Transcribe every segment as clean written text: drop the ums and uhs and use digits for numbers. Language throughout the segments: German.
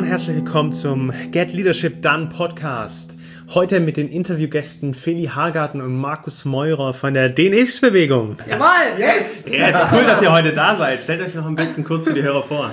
herzlich willkommen zum Get Leadership Done Podcast. Heute mit den Interviewgästen Feli Hargarten und Markus Meurer von der DNX-Bewegung. Jawohl! Yes! Yes, cool, dass ihr heute da seid. Stellt euch noch am besten kurz für die Hörer vor.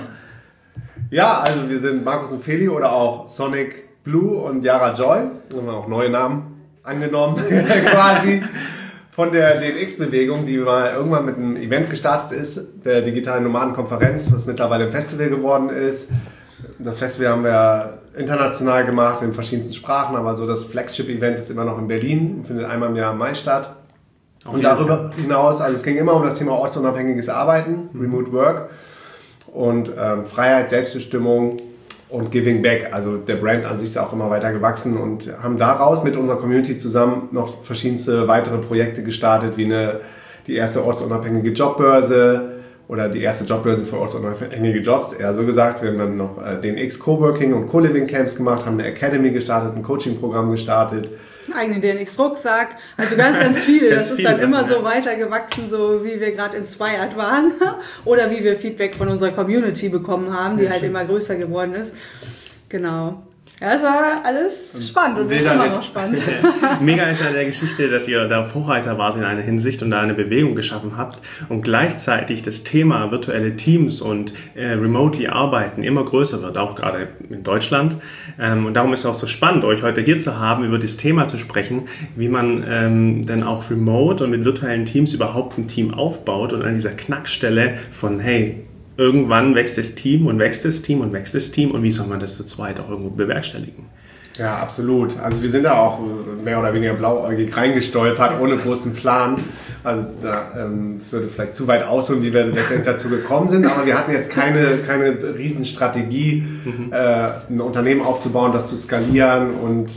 Ja, also wir sind Markus und Feli oder auch Sonic Blue und Yara Joy. Da haben wir auch neue Namen angenommen, quasi. Von der DNX-Bewegung, die mal irgendwann mit einem Event gestartet ist, der digitalen Nomadenkonferenz, was mittlerweile ein Festival geworden ist. Das Festival haben wir international gemacht, in verschiedensten Sprachen, aber so das Flagship-Event ist immer noch in Berlin, findet einmal im Jahr im Mai statt. Und darüber hinaus, also es ging immer um das Thema ortsunabhängiges Arbeiten, Remote Work und Freiheit, Selbstbestimmung und Giving Back. Also der Brand an sich ist auch immer weiter gewachsen und haben daraus mit unserer Community zusammen noch verschiedenste weitere Projekte gestartet, wie die erste ortsunabhängige Jobbörse, oder die erste Jobbörse für ortsunabhängige Jobs, eher so gesagt. Wir haben dann noch DNX Coworking und Co-Living Camps gemacht, haben eine Academy gestartet, ein Coaching-Programm gestartet. Einen eigenen DNX-Rucksack, also ganz viel. Das ist dann immer so weitergewachsen, so wie wir gerade inspired waren oder wie wir Feedback von unserer Community bekommen haben, die halt immer größer geworden ist. Genau. Ja, es war alles spannend und ist immer noch spannend. Mega ist ja der Geschichte, dass ihr da Vorreiter wart in einer Hinsicht und da eine Bewegung geschaffen habt und gleichzeitig das Thema virtuelle Teams und remotely arbeiten immer größer wird, auch gerade in Deutschland. Und darum ist es auch so spannend, euch heute hier zu haben, über das Thema zu sprechen, wie man dann auch remote und mit virtuellen Teams überhaupt ein Team aufbaut und an dieser Knackstelle von, hey, irgendwann wächst das Team und wächst das Team und wächst das Team und wie soll man das zu zweit auch irgendwo bewerkstelligen? Ja, absolut. Also wir sind da auch mehr oder weniger blauäugig reingestolpert, ohne großen Plan. Also das würde vielleicht zu weit ausholen, wie wir letztendlich dazu gekommen sind, aber wir hatten jetzt keine Riesenstrategie, ein Unternehmen aufzubauen, das zu skalieren und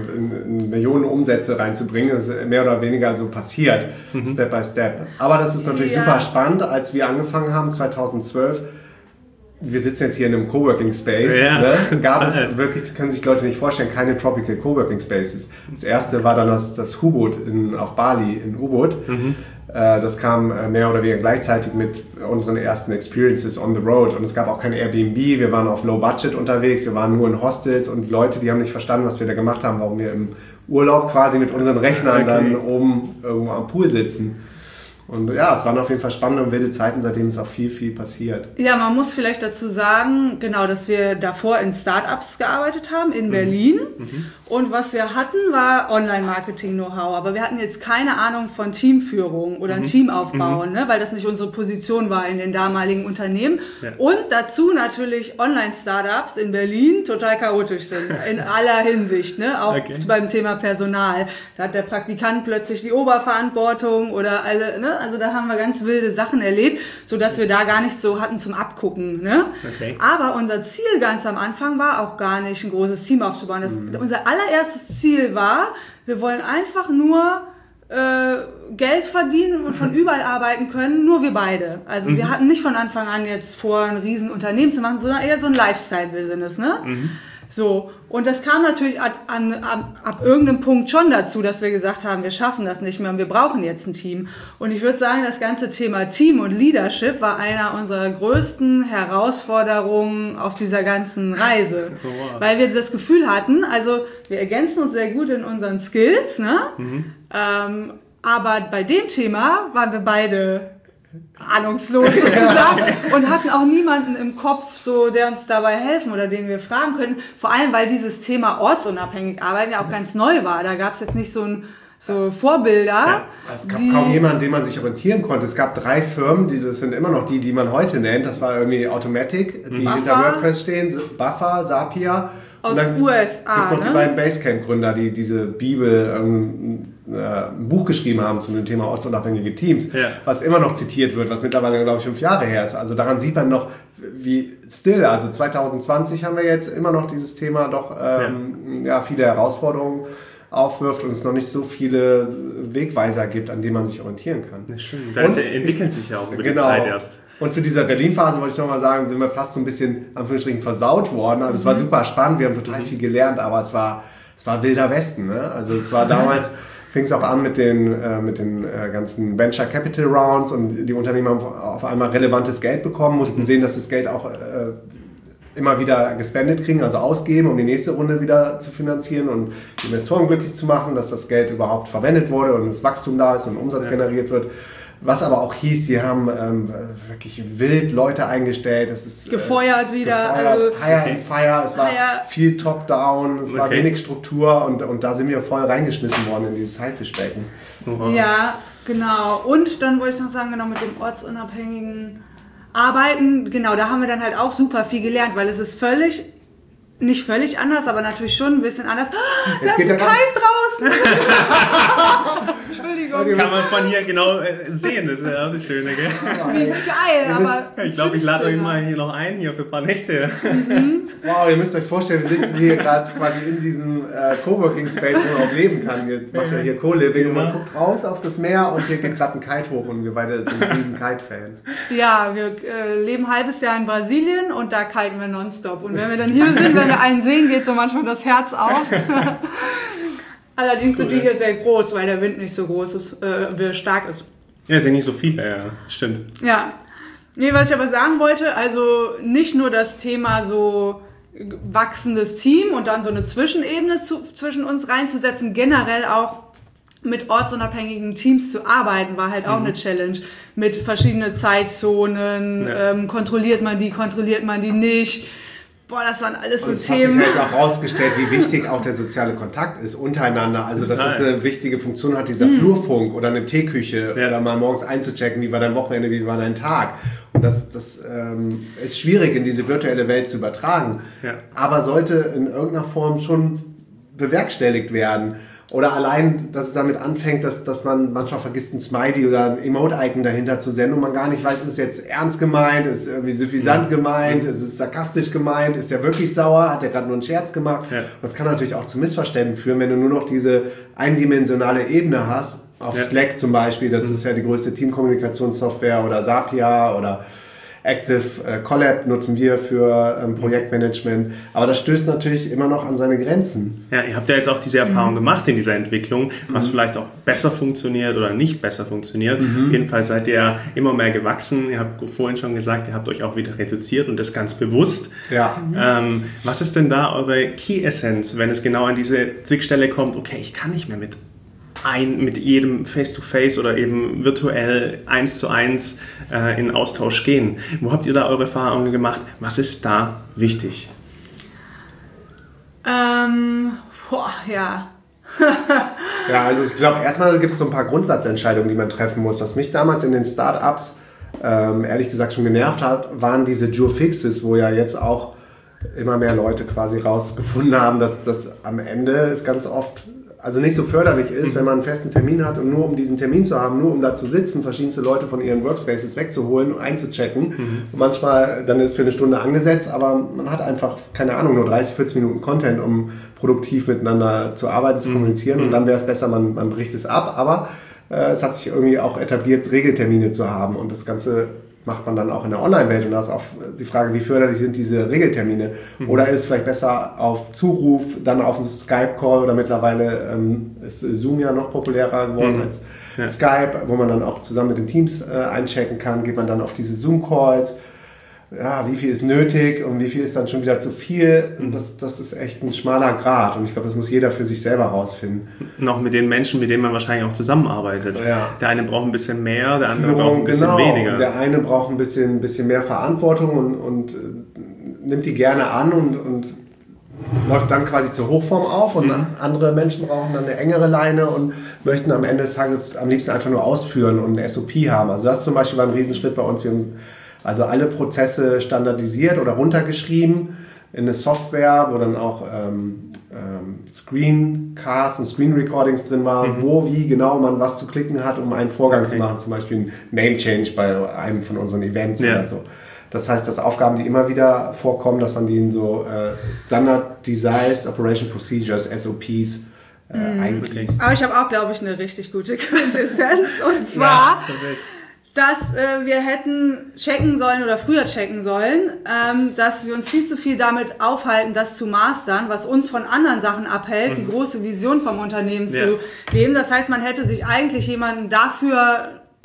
in Millionen Umsätze reinzubringen. Das ist mehr oder weniger so passiert, Step by Step. Aber das ist natürlich super spannend, als wir angefangen haben, 2012, wir sitzen jetzt hier in einem Coworking Space, gab es wirklich, können sich Leute nicht vorstellen, keine Tropical Coworking Spaces. Das erste war dann das Hubot auf Bali, in Ubud. Das kam mehr oder weniger gleichzeitig mit unseren ersten Experiences on the road. Und es gab auch kein Airbnb, wir waren auf Low Budget unterwegs, wir waren nur in Hostels und die Leute, die haben nicht verstanden, was wir da gemacht haben, warum wir im Urlaub quasi mit unseren Rechnern dann oben irgendwo am Pool sitzen. Und ja, es waren auf jeden Fall spannende und wilde Zeiten, seitdem ist auch viel passiert. Ja, man muss vielleicht dazu sagen, genau, dass wir davor in Startups gearbeitet haben, in Berlin. Und was wir hatten, war Online-Marketing-Know-how. Aber wir hatten jetzt keine Ahnung von Teamführung oder ein Team aufbauen, ne? Weil das nicht unsere Position war in den damaligen Unternehmen. Ja. Und dazu natürlich Online-Startups in Berlin total chaotisch sind, in aller Hinsicht, ne? Auch beim Thema Personal. Da hat der Praktikant plötzlich die Oberverantwortung oder alle, ne? Also da haben wir ganz wilde Sachen erlebt, sodass wir da gar nicht so hatten zum Abgucken. Ne? Okay. Aber unser Ziel ganz am Anfang war auch gar nicht, ein großes Team aufzubauen. Unser allererstes Ziel war, wir wollen einfach nur Geld verdienen und von überall arbeiten können, nur wir beide. Also wir hatten nicht von Anfang an jetzt vor, ein riesen Unternehmen zu machen, sondern eher so ein Lifestyle-Business. Ne? So, und das kam natürlich ab irgendeinem Punkt schon dazu, dass wir gesagt haben, wir schaffen das nicht mehr und wir brauchen jetzt ein Team. Und ich würde sagen, das ganze Thema Team und Leadership war einer unserer größten Herausforderungen auf dieser ganzen Reise. Wow. Weil wir das Gefühl hatten, also wir ergänzen uns sehr gut in unseren Skills, ne? Aber bei dem Thema waren wir beide ahnungslos sozusagen und hatten auch niemanden im Kopf, so, der uns dabei helfen oder den wir fragen können. Vor allem, weil dieses Thema ortsunabhängig arbeiten ja auch ganz neu war. Da gab es jetzt nicht so Vorbilder. Ja, es gab kaum jemanden, an dem man sich orientieren konnte. Es gab 3 Firmen, das sind immer noch die man heute nennt. Das war irgendwie Automatic, die hinter WordPress stehen, Buffer, Zapier. Aus USA. Gibt noch die beiden Basecamp-Gründer, die diese Bibel, ein Buch geschrieben haben zu dem Thema ortsunabhängige Teams, was immer noch zitiert wird, was mittlerweile, glaube ich, 5 Jahre her ist. Also daran sieht man noch, also 2020 haben wir jetzt immer noch dieses Thema doch viele Herausforderungen aufwirft und es noch nicht so viele Wegweiser gibt, an denen man sich orientieren kann. Das stimmt. Das entwickelt sich ja auch über die Zeit erst. Und zu dieser Berlin-Phase wollte ich nochmal sagen, sind wir fast so ein bisschen, Anführungsstrichen, versaut worden. Also es war super spannend, wir haben total viel gelernt, aber es war Wilder Westen. Ne? Also es war damals, fing es auch an mit den ganzen Venture Capital Rounds und die Unternehmen haben auf einmal relevantes Geld bekommen, mussten sehen, dass das Geld auch immer wieder gespendet kriegen, also ausgeben, um die nächste Runde wieder zu finanzieren und die Investoren glücklich zu machen, dass das Geld überhaupt verwendet wurde und das Wachstum da ist und Umsatz generiert wird. Was aber auch hieß, die haben wirklich wild Leute eingestellt. Es ist gefeuert wieder. Gefeuert, Hire and Fire. Es war viel Top-Down, es war wenig Struktur und da sind wir voll reingeschmissen worden in dieses Haifischbecken. Ja, genau. Und dann wollte ich noch sagen, genau mit dem ortsunabhängigen Arbeiten, genau, da haben wir dann halt auch super viel gelernt, weil es ist nicht völlig anders, aber natürlich schon ein bisschen anders. Da ist ein Kite draußen. Entschuldigung. Kann man von hier genau sehen, das ist ja auch das Schöne, gell? Wie geil, aber... Ich glaube, ich lade euch mal hier noch ein, hier für ein paar Nächte. Wow, ihr müsst euch vorstellen, wir sitzen hier gerade quasi in diesem Coworking Space, wo man auch leben kann. Wir machen ja hier Co-Living und man guckt raus auf das Meer und hier geht gerade ein Kite hoch und wir beide sind riesen Kite-Fans. Ja, wir leben ein halbes Jahr in Brasilien und da kiten wir nonstop. Und wenn wir dann hier sind, wenn wir einen sehen, geht so manchmal das Herz auf. Allerdings sind die hier sehr groß, weil der Wind nicht so groß ist, stark ist. Ja, es sind nicht so viele, ja, stimmt. Ja, nee, was ich aber sagen wollte, also nicht nur das Thema so wachsendes Team und dann so eine Zwischenebene zwischen uns reinzusetzen, generell auch mit ortsunabhängigen Teams zu arbeiten, war halt auch eine Challenge. Mit verschiedenen Zeitzonen, kontrolliert man die nicht. Boah, das waren alles so Themen. Es hat sich halt auch rausgestellt, wie wichtig auch der soziale Kontakt ist untereinander. Also, dass es eine wichtige Funktion hat, dieser Flurfunk oder eine Teeküche oder mal morgens einzuchecken, wie war dein Wochenende, wie war dein Tag. Und das ist schwierig in diese virtuelle Welt zu übertragen. Ja. Aber sollte in irgendeiner Form schon bewerkstelligt werden. Oder allein, dass es damit anfängt, dass man manchmal vergisst, ein Smiley oder ein Emote-Icon dahinter zu senden und man gar nicht weiß, ist es jetzt ernst gemeint, ist es irgendwie suffisant gemeint, ist es sarkastisch gemeint, ist er wirklich sauer, hat er gerade nur einen Scherz gemacht. Ja. Das kann natürlich auch zu Missverständnissen führen, wenn du nur noch diese eindimensionale Ebene hast, auf Slack zum Beispiel, das ist ja die größte Teamkommunikationssoftware, oder Zapier oder Active Collab nutzen wir für Projektmanagement, aber das stößt natürlich immer noch an seine Grenzen. Ja, ihr habt ja jetzt auch diese Erfahrung gemacht in dieser Entwicklung, was vielleicht auch besser funktioniert oder nicht besser funktioniert. Auf jeden Fall seid ihr immer mehr gewachsen. Ihr habt vorhin schon gesagt, ihr habt euch auch wieder reduziert und das ganz bewusst. Ja. Was ist denn da eure Key Essence, wenn es genau an diese Zwickstelle kommt, okay, ich kann nicht mehr mit jedem Face-to-Face oder eben virtuell 1:1 in Austausch gehen. Wo habt ihr da eure Erfahrungen gemacht? Was ist da wichtig? Ja. Ja, also ich glaube, erstmal gibt es so ein paar Grundsatzentscheidungen, die man treffen muss. Was mich damals in den Startups ehrlich gesagt schon genervt hat, waren diese Jure-Fixes, wo ja jetzt auch immer mehr Leute quasi rausgefunden haben, dass das am Ende ist ganz oft also nicht so förderlich ist, wenn man einen festen Termin hat und nur um diesen Termin zu haben, nur um da zu sitzen, verschiedenste Leute von ihren Workspaces wegzuholen und einzuchecken. Und manchmal, dann ist für eine Stunde angesetzt, aber man hat einfach, keine Ahnung, nur 30, 40 Minuten Content, um produktiv miteinander zu arbeiten, zu kommunizieren. Und dann wäre es besser, man bricht es ab. Aber es hat sich irgendwie auch etabliert, Regeltermine zu haben. Und das Ganze macht man dann auch in der Online-Welt. Und da ist auch die Frage, wie förderlich sind diese Regeltermine? Oder ist es vielleicht besser auf Zuruf, dann auf einen Skype-Call oder mittlerweile ist Zoom ja noch populärer geworden als Skype, wo man dann auch zusammen mit den Teams einchecken kann. Geht man dann auf diese Zoom-Calls? Ja, wie viel ist nötig und wie viel ist dann schon wieder zu viel? Und das ist echt ein schmaler Grat. Und ich glaube, das muss jeder für sich selber rausfinden. Noch mit den Menschen, mit denen man wahrscheinlich auch zusammenarbeitet. Ja. Der eine braucht ein bisschen mehr, der andere Führung, braucht ein bisschen weniger. Der eine braucht ein bisschen mehr Verantwortung und nimmt die gerne an und läuft dann quasi zur Hochform auf. Und andere Menschen brauchen dann eine engere Leine und möchten am Ende des Tages am liebsten einfach nur ausführen und eine SOP haben. Also das zum Beispiel war ein Riesenschritt bei uns. Wir haben also alle Prozesse standardisiert oder runtergeschrieben in eine Software, wo dann auch Screencasts und Screen Recordings drin waren, wo, wie genau man was zu klicken hat, um einen Vorgang zu machen, zum Beispiel ein Name Change bei einem von unseren Events oder so. Das heißt, dass Aufgaben, die immer wieder vorkommen, dass man die in so Standardized Operation Procedures, SOPs, einbringt. Aber ich habe auch, glaube ich, eine richtig gute Quintessenz und zwar... dass wir hätten checken sollen oder früher checken sollen, dass wir uns viel zu viel damit aufhalten, das zu mastern, was uns von anderen Sachen abhält, die große Vision vom Unternehmen zu leben. Das heißt, man hätte sich eigentlich jemanden dafür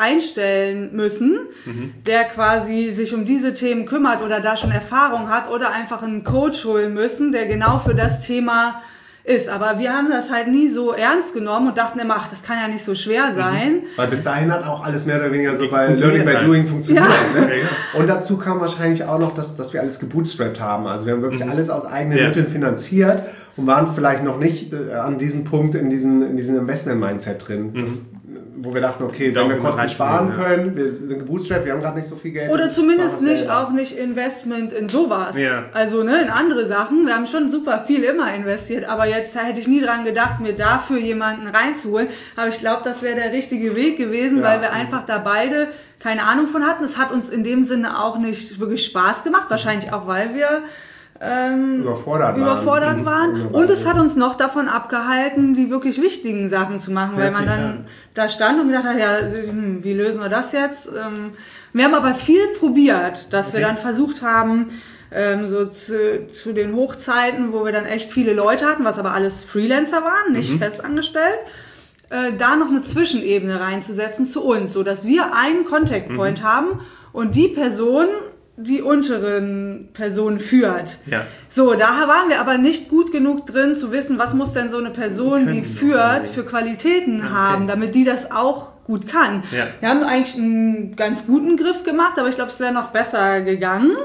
einstellen müssen, der quasi sich um diese Themen kümmert oder da schon Erfahrung hat oder einfach einen Coach holen müssen, der genau für das Thema ist. Aber wir haben das halt nie so ernst genommen und dachten immer, ach, das kann ja nicht so schwer sein. Weil bis dahin hat auch alles mehr oder weniger so bei Learning by Doing funktioniert. Ja. Ne? Und dazu kam wahrscheinlich auch noch, dass wir alles gebootstrapped haben. Also wir haben wirklich alles aus eigenen Mitteln finanziert und waren vielleicht noch nicht an diesem Punkt in diesem Investment-Mindset drin. Wo wir dachten, okay, wenn wir Kosten sparen können, wir sind gebootstrapped, wir haben gerade nicht so viel Geld. Oder zumindest auch nicht Investment in sowas. Ja. Also in andere Sachen. Wir haben schon super viel immer investiert, aber jetzt hätte ich nie dran gedacht, mir dafür jemanden reinzuholen. Aber ich glaube, das wäre der richtige Weg gewesen, weil wir einfach da beide keine Ahnung von hatten. Es hat uns in dem Sinne auch nicht wirklich Spaß gemacht, wahrscheinlich auch, weil wir überfordert waren. Und es hat uns noch davon abgehalten, die wirklich wichtigen Sachen zu machen, weil man dann da stand und gedacht hat, ja, wie lösen wir das jetzt? Wir haben aber viel probiert, dass wir dann versucht haben, so zu den Hochzeiten, wo wir dann echt viele Leute hatten, was aber alles Freelancer waren, nicht festangestellt, da noch eine Zwischenebene reinzusetzen zu uns, so dass wir einen Contact Point haben und die Person die unteren Personen führt. Ja. So, da waren wir aber nicht gut genug drin zu wissen, was muss denn so eine Person, die führt, für Qualitäten haben, damit die das auch gut kann. Ja. Wir haben eigentlich einen ganz guten Griff gemacht, aber ich glaube, es wäre noch besser gegangen.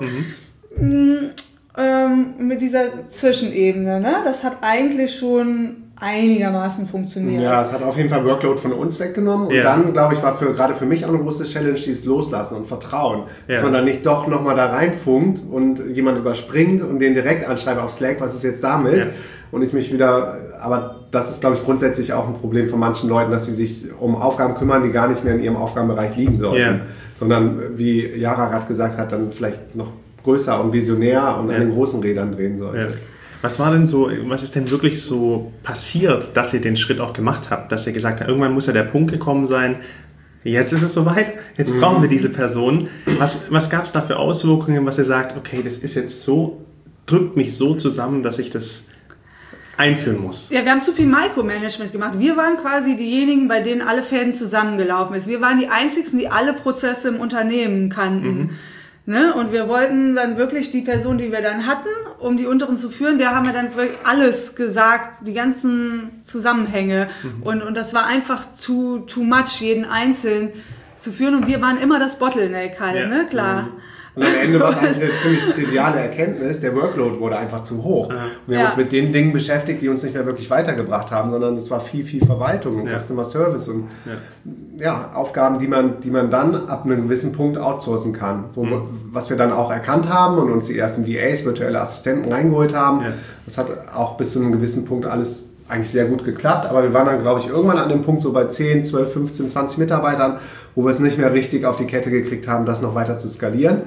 Mit dieser Zwischenebene. Ne? Das hat eigentlich schon einigermaßen funktioniert. Ja, es hat auf jeden Fall Workload von uns weggenommen. Und dann, glaube ich, war gerade für mich auch eine große Challenge, dieses Loslassen und Vertrauen. Dass man dann nicht doch nochmal da reinfunkt und jemand überspringt und den direkt anschreibt auf Slack, was ist jetzt damit? Ja. Und ich mich wieder, aber das ist, glaube ich, grundsätzlich auch ein Problem von manchen Leuten, dass sie sich um Aufgaben kümmern, die gar nicht mehr in ihrem Aufgabenbereich liegen sollten. Sondern, wie Yara gerade gesagt hat, dann vielleicht noch größer und visionär und an den großen Rädern drehen sollte. Ja. Was ist denn wirklich so passiert, dass ihr den Schritt auch gemacht habt, dass ihr gesagt habt, irgendwann muss ja der Punkt gekommen sein, jetzt ist es soweit, jetzt brauchen wir diese Person. Was gab es da für Auswirkungen, was ihr sagt, okay, das ist jetzt so, drückt mich so zusammen, dass ich das einführen muss? Ja, wir haben zu viel Micromanagement gemacht. Wir waren quasi diejenigen, bei denen alle Fäden zusammengelaufen ist. Wir waren die Einzigen, die alle Prozesse im Unternehmen kannten. Ne? Und wir wollten dann wirklich die Person, die wir dann hatten, um die unteren zu führen, der haben wir dann wirklich alles gesagt, die ganzen Zusammenhänge. Und das war einfach too much, jeden Einzelnen zu führen. Und wir waren immer das Bottleneck halt, ne? Klar. Und am Ende war es eigentlich eine ziemlich triviale Erkenntnis, der Workload wurde einfach zu hoch. Und wir haben uns mit den Dingen beschäftigt, die uns nicht mehr wirklich weitergebracht haben, sondern es war viel Verwaltung und Customer Service und Aufgaben, die man dann ab einem gewissen Punkt outsourcen kann. Was wir dann auch erkannt haben und uns die ersten VAs, virtuelle Assistenten, reingeholt haben. Ja. Das hat auch bis zu einem gewissen Punkt alles eigentlich sehr gut geklappt, aber wir waren dann, glaube ich, irgendwann an dem Punkt so bei 10, 12, 15, 20 Mitarbeitern, wo wir es nicht mehr richtig auf die Kette gekriegt haben, das noch weiter zu skalieren.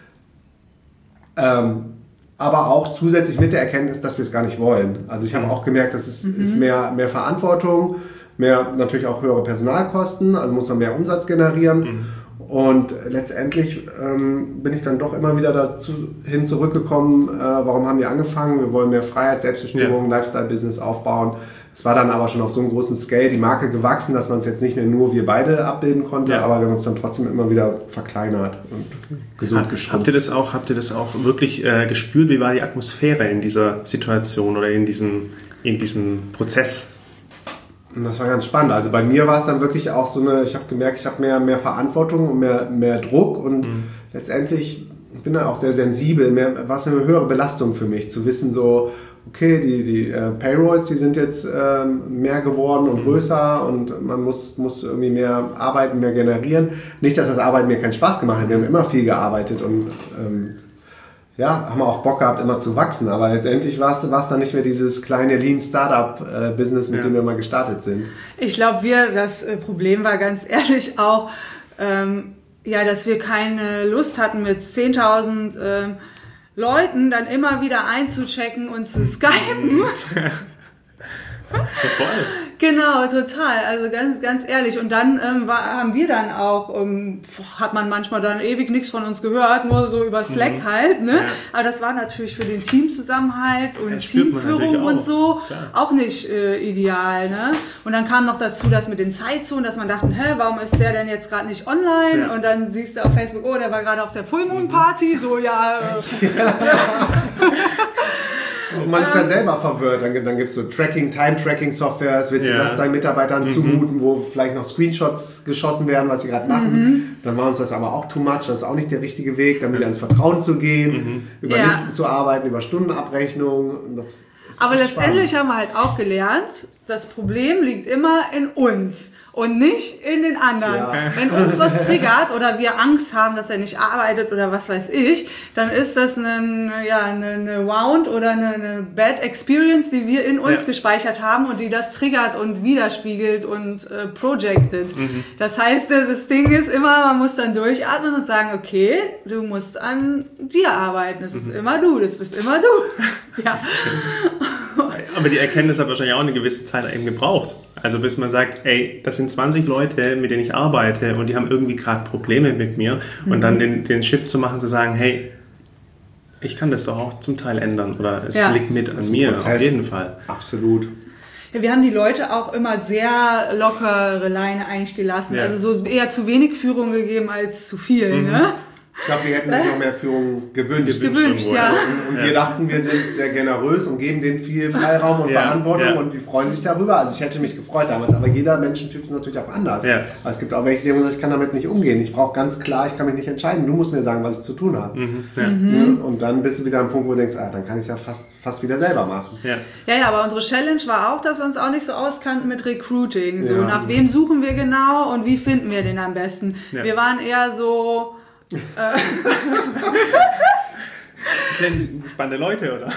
Aber auch zusätzlich mit der Erkenntnis, dass wir es gar nicht wollen. Also ich habe auch gemerkt, dass es ist mehr Verantwortung, mehr natürlich auch höhere Personalkosten, also muss man mehr Umsatz generieren. Und letztendlich bin ich dann doch immer wieder hin zurückgekommen, warum haben wir angefangen? Wir wollen mehr Freiheit, Selbstbestimmung, Lifestyle-Business aufbauen. Es war dann aber schon auf so einem großen Scale die Marke gewachsen, dass man es jetzt nicht mehr nur wir beide abbilden konnte, aber wir haben uns dann trotzdem immer wieder verkleinert und gesund geschrumpft. Habt ihr das auch wirklich gespürt? Wie war die Atmosphäre in dieser Situation oder in diesem Prozess? Das war ganz spannend. Also bei mir war es dann wirklich auch so ich habe gemerkt, ich habe mehr Verantwortung und mehr Druck und letztendlich, ich bin da auch sehr sensibel, war es eine höhere Belastung für mich, zu wissen so, okay, die Payrolls, die sind jetzt mehr geworden und größer und man muss irgendwie mehr arbeiten, mehr generieren. Nicht, dass das Arbeiten mir keinen Spaß gemacht hat, wir haben immer viel gearbeitet und haben auch Bock gehabt, immer zu wachsen, aber letztendlich war es dann nicht mehr dieses kleine Lean-Startup-Business, mit dem wir mal gestartet sind. Ich glaube, das Problem war ganz ehrlich auch, dass wir keine Lust hatten, mit 10.000 Leuten dann immer wieder einzuchecken und zu skypen. Genau, total. Also ganz ehrlich. Und dann haben wir dann auch, hat man manchmal dann ewig nichts von uns gehört, nur so über Slack halt. Ne? Ja. Aber das war natürlich für den Teamzusammenhalt und Teamführung und so auch nicht ideal. Ne? Und dann kam noch dazu, dass mit den Zeitzonen, dass man dachte, warum ist der denn jetzt gerade nicht online? Ja. Und dann siehst du auf Facebook, oh, der war gerade auf der Full Moon Party. So, ja. Und man ist ja selber verwirrt. Dann gibt es so Time-Tracking-Softwares. Willst du das deinen Mitarbeitern zumuten, wo vielleicht noch Screenshots geschossen werden, was sie gerade machen? Dann war uns das aber auch too much. Das ist auch nicht der richtige Weg, dann wieder ins Vertrauen zu gehen, über Listen zu arbeiten, über Stundenabrechnung. Aber letztendlich haben wir halt auch gelernt, das Problem liegt immer in uns und nicht in den anderen. Ja. Wenn uns was triggert oder wir Angst haben, dass er nicht arbeitet oder was weiß ich, dann ist das eine Wound oder eine Bad Experience, die wir in uns gespeichert haben und die das triggert und widerspiegelt und projected. Das heißt, das Ding ist immer, man muss dann durchatmen und sagen, okay, du musst an dir arbeiten. Das ist immer du, das bist immer du. Ja. Aber die Erkenntnis hat wahrscheinlich auch eine gewisse Zeit eben gebraucht. Also bis man sagt, ey, das sind 20 Leute, mit denen ich arbeite und die haben irgendwie gerade Probleme mit mir. Und dann den Shift zu machen, zu sagen, hey, ich kann das doch auch zum Teil ändern oder es liegt mit an mir, auf jeden Fall. Absolut. Ja, wir haben die Leute auch immer sehr lockere Leine eigentlich gelassen. Ja. Also so eher zu wenig Führung gegeben als zu viel, ne? Ich glaube, wir hätten sich noch mehr Führung gewünscht, ja. Und wir dachten, wir sind sehr generös und geben denen viel Freiraum und Verantwortung und die freuen sich darüber. Also ich hätte mich gefreut damals, aber jeder Menschentyp ist natürlich auch anders. Ja. Aber es gibt auch welche, die sagen, ich kann damit nicht umgehen. Ich brauche ganz klar, ich kann mich nicht entscheiden. Du musst mir sagen, was ich zu tun habe. Und dann bist du wieder am Punkt, wo du denkst, dann kann ich es ja fast wieder selber machen. Ja, aber unsere Challenge war auch, dass wir uns auch nicht so auskannten mit Recruiting. So, nach wem suchen wir genau und wie finden wir den am besten? Ja. Wir waren eher so... Das sind spannende Leute, oder?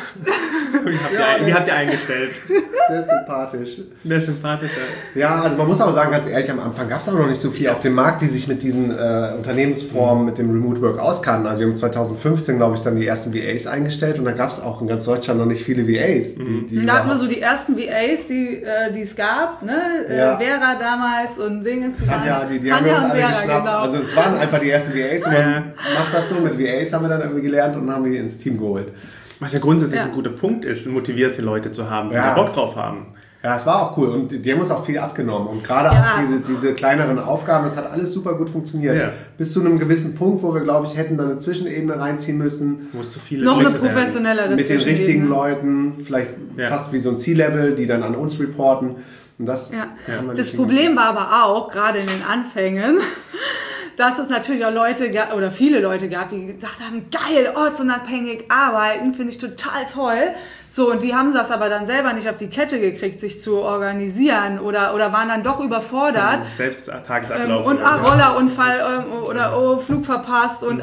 Wie habt ihr eingestellt? Sehr sympathisch. Sehr sympathischer. Ja, also man muss aber sagen, ganz ehrlich, am Anfang gab es auch noch nicht so viel auf dem Markt, die sich mit diesen Unternehmensformen, mit dem Remote Work auskannten. Also wir haben 2015, glaube ich, dann die ersten VAs eingestellt und da gab es auch in ganz Deutschland noch nicht viele VAs. Da hatten wir so die ersten VAs, die es gab, ne? Vera damals und Dingens. Die haben wir uns alle geschnappt. Genau. Also es waren einfach die ersten VAs und man macht das so. Mit VAs haben wir dann irgendwie gelernt und haben die ins Team geholt. Was ja grundsätzlich ein guter Punkt ist, motivierte Leute zu haben, die da Bock drauf haben. Ja, es war auch cool und die haben uns auch viel abgenommen und gerade auch diese kleineren Aufgaben, das hat alles super gut funktioniert. Ja. Bis zu einem gewissen Punkt, wo wir, glaube ich, hätten da eine Zwischenebene reinziehen müssen. Wo es zu viele noch eine professionellere mit den richtigen Leuten, vielleicht fast wie so ein C-Level, die dann an uns reporten. Und das Problem war aber auch, gerade in den Anfängen, dass es natürlich auch Leute oder viele Leute gab, die gesagt haben, geil, ortsunabhängig arbeiten, finde ich total toll. So, und die haben das aber dann selber nicht auf die Kette gekriegt, sich zu organisieren oder waren dann doch überfordert. Selbst Tagesablauf. Und Rollerunfall oder Flug verpasst und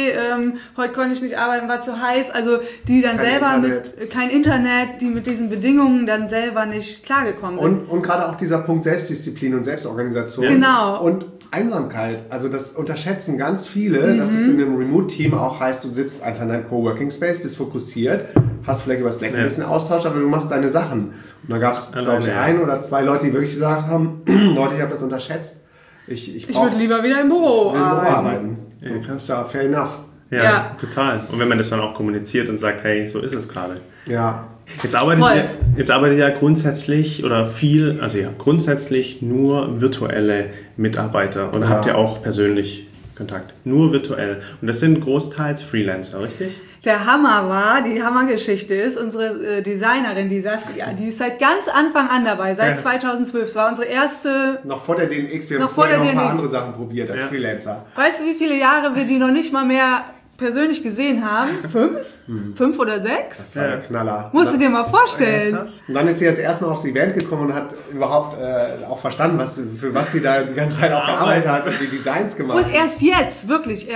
heute konnte ich nicht arbeiten, war zu heiß. Also die dann kein Internet, die mit diesen Bedingungen dann selber nicht klargekommen sind. Und gerade auch dieser Punkt Selbstdisziplin und Selbstorganisation. Genau. Und Einsamkeit. Also das unterschätzen ganz viele, dass es in einem Remote-Team auch heißt, du sitzt einfach in deinem Coworking-Space, bist fokussiert, hast vielleicht über Slack ein bisschen Austausch, aber du machst deine Sachen. Und da gab es, glaube ich, 1 oder 2 Leute, die wirklich gesagt haben, Leute, ich habe das unterschätzt. Ich würde lieber wieder im Büro arbeiten. Ja, das ist ja fair enough. Ja, total. Und wenn man das dann auch kommuniziert und sagt, hey, so ist es gerade. Ja. Jetzt arbeitet ja grundsätzlich oder viel, also grundsätzlich nur virtuelle Mitarbeiter oder habt ihr auch persönlich Kontakt? Nur virtuell. Und das sind großteils Freelancer, richtig? Der Hammer war, die Hammergeschichte ist, unsere Designerin, die Saskia, die ist seit ganz Anfang an dabei, seit 2012. Das war unsere erste... Noch vor der DNX, wir haben vorher noch ein paar andere Sachen probiert als Freelancer. Weißt du, wie viele Jahre wir die noch nicht mal mehr persönlich gesehen haben? 5? 5 oder 6? Das war der Knaller. Musst du dir mal vorstellen. Und dann ist sie das erste Mal aufs Event gekommen und hat überhaupt auch verstanden, für was sie da die ganze Zeit auch gearbeitet hat und die Designs gemacht hat. Und erst jetzt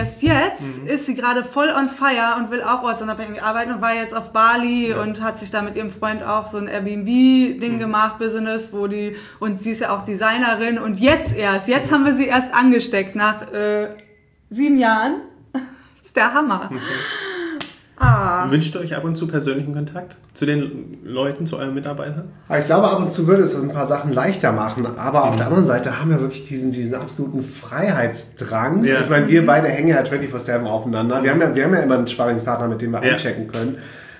ist sie gerade voll on fire und will auch ortsunabhängig arbeiten und war jetzt auf Bali und hat sich da mit ihrem Freund auch so ein Airbnb-Ding gemacht, Business, und sie ist ja auch Designerin und jetzt haben wir sie erst angesteckt nach 7 Jahren. Das ist der Hammer. Wünscht ihr euch ab und zu persönlichen Kontakt zu den Leuten, zu euren Mitarbeitern? Ich glaube, ab und zu würde es ein paar Sachen leichter machen, aber auf der anderen Seite haben wir wirklich diesen absoluten Freiheitsdrang. Ja. Ich meine, wir beide hängen ja 24/7 aufeinander. Wir haben ja immer einen Sparringspartner, mit dem wir einchecken können.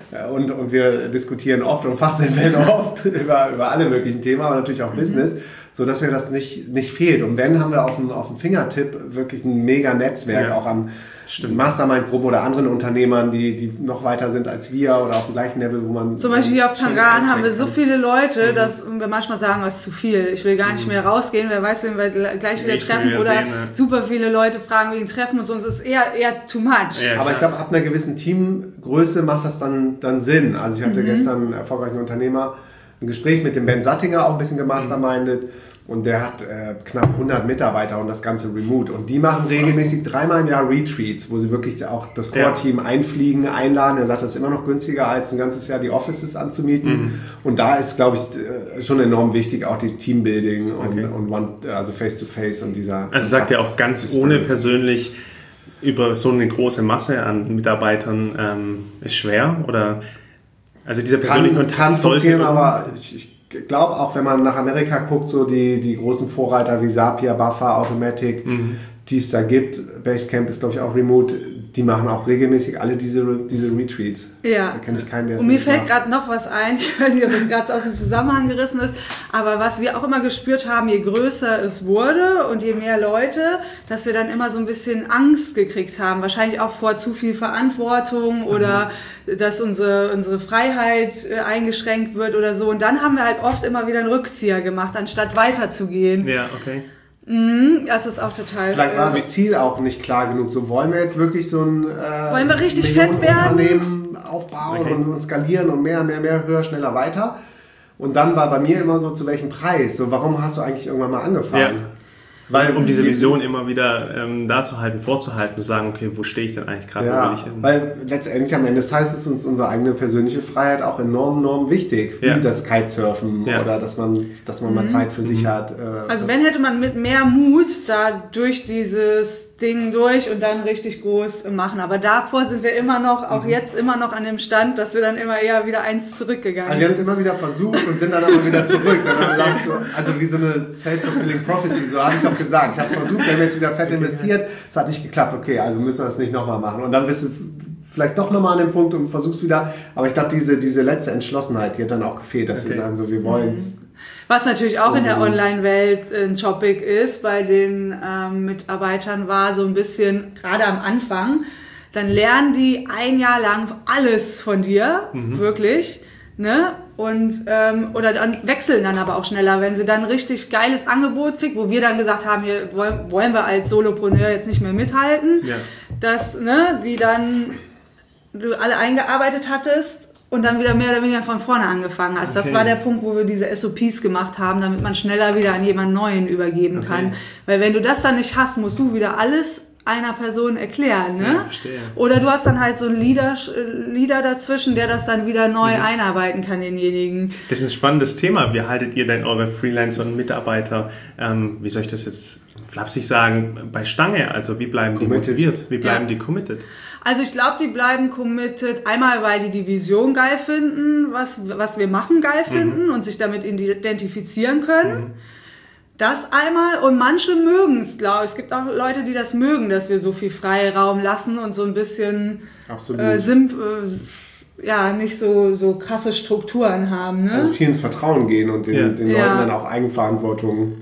Und wir diskutieren oft und fachsimpeln oft über alle möglichen Themen, aber natürlich auch Business, sodass mir das nicht fehlt. Und wenn, haben wir auf dem Fingertipp wirklich ein mega Netzwerk, auch an Mastermind-Gruppen oder anderen Unternehmern, die noch weiter sind als wir oder auf dem gleichen Level, wo man... Zum Beispiel hier auf Tangan haben wir so viele Leute, dass wir manchmal sagen, das ist zu viel. Ich will gar nicht mehr rausgehen, wer weiß, wen wir gleich wieder treffen oder super viele Leute fragen wegen Treffen und so. Es ist eher too much. Ja, aber ich glaube, ab einer gewissen Teamgröße macht das dann Sinn. Also ich hatte gestern einen erfolgreichen Unternehmer ein Gespräch mit dem Ben Sattinger, auch ein bisschen gemastermindet. Und der hat knapp 100 Mitarbeiter und das Ganze remote. Und die machen regelmäßig 3-mal im Jahr Retreats, wo sie wirklich auch das Core-Team einfliegen, einladen. Er sagt, das ist immer noch günstiger, als ein ganzes Jahr die Offices anzumieten. Und da ist, glaube ich, schon enorm wichtig, auch dieses Teambuilding und also Face-to-Face und dieser... Also sagt er auch ganz ohne persönlich über so eine große Masse an Mitarbeitern ist schwer? Oder also dieser persönliche Kontakt kann funktionieren, aber ich glaube auch, wenn man nach Amerika guckt, so die großen Vorreiter wie Zapier, Buffer, Automatic, die es da gibt, Basecamp ist, glaube ich, auch remote, die machen auch regelmäßig alle diese Retreats. Ja. Da kenne ich keinen, der es Und mir nicht fällt macht. gerade noch was ein, ich weiß nicht, ob das gerade aus dem Zusammenhang gerissen ist, aber was wir auch immer gespürt haben, je größer es wurde und je mehr Leute, dass wir dann immer so ein bisschen Angst gekriegt haben, wahrscheinlich auch vor zu viel Verantwortung oder dass unsere Freiheit eingeschränkt wird oder so. Und dann haben wir halt oft immer wieder einen Rückzieher gemacht, anstatt weiterzugehen. Ja, okay. Das ist auch total... Vielleicht war das Ziel auch nicht klar genug. So, wollen wir jetzt wirklich so ein wollen wir richtig fett werden? Unternehmen aufbauen und skalieren und mehr, höher, schneller, weiter? Und dann war bei mir immer so, zu welchem Preis? So, warum hast du eigentlich irgendwann mal angefangen? Ja. Weil, um diese Vision immer wieder da zu halten, vorzuhalten, zu sagen, okay, wo stehe ich denn eigentlich gerade, wo will ich hin? Weil letztendlich am Ende des Tages ist uns unsere eigene persönliche Freiheit auch enorm wichtig, wie das Kitesurfen oder dass man mal Zeit für sich hat. Also wenn hätte man mit mehr Mut da durch dieses Ding durch und dann richtig groß machen. Aber davor sind wir immer noch, auch jetzt immer noch an dem Stand, dass wir dann immer eher wieder eins zurückgegangen sind. Also wir haben es immer wieder versucht und sind dann aber wieder zurück. Dann haben wir gesagt, also wie so eine self-fulfilling prophecy, so habe ich doch gesagt. Ich habe es versucht, wir haben jetzt wieder fett investiert, es hat nicht geklappt, okay, also müssen wir das nicht nochmal machen. Und dann bist du vielleicht doch nochmal an dem Punkt und versuchst wieder, aber ich glaube, diese letzte Entschlossenheit, die hat dann auch gefehlt, dass wir sagen, so, wir wollen es. Was natürlich auch in der Online-Welt ein Topic ist, bei den Mitarbeitern war so ein bisschen, gerade am Anfang, dann lernen die ein Jahr lang alles von dir, wirklich, ne? Und oder dann wechseln dann aber auch schneller, wenn sie dann ein richtig geiles Angebot kriegt, wo wir dann gesagt haben, hier wollen wir als Solopreneur jetzt nicht mehr mithalten, dass die dann du alle eingearbeitet hattest und dann wieder mehr oder weniger von vorne angefangen hast. Das war der Punkt, wo wir diese SOPs gemacht haben, damit man schneller wieder an jemanden Neuen übergeben kann. Weil wenn du das dann nicht hast, musst du wieder alles einer Person erklären, ne? Ja, verstehe. Oder du hast dann halt so einen Leader dazwischen, der das dann wieder neu einarbeiten kann, denjenigen. Das ist ein spannendes Thema. Wie haltet ihr denn eure Freelancer und Mitarbeiter, wie soll ich das jetzt flapsig sagen, bei Stange? Also wie bleiben die motiviert? Wie bleiben die committed? Also ich glaube, die bleiben committed, einmal weil die Vision geil finden, was wir machen geil finden und sich damit identifizieren können. Das einmal, und manche mögen es, glaube ich. Es gibt auch Leute, die das mögen, dass wir so viel Freiraum lassen und so ein bisschen nicht so krasse Strukturen haben. Ne? Also viel ins Vertrauen gehen und den Leuten dann auch Eigenverantwortung